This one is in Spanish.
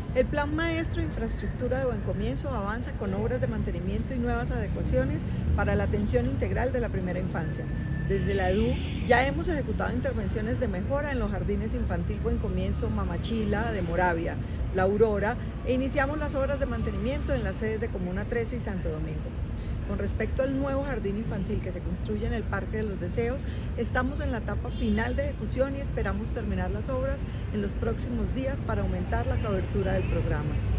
El Plan Maestro de Infraestructura de Buen Comienzo avanza con obras de mantenimiento y nuevas adecuaciones para la atención integral de la primera infancia. Desde la EDU ya hemos ejecutado intervenciones de mejora en los jardines infantil Buen Comienzo, Mamachila, de Moravia, La Aurora, e iniciamos las obras de mantenimiento en las sedes de Comuna 13 y Santo Domingo. Con respecto al nuevo jardín infantil que se construye en el Parque de los Deseos, estamos en la etapa final de ejecución y esperamos terminar las obras en los próximos días para aumentar la cobertura del programa.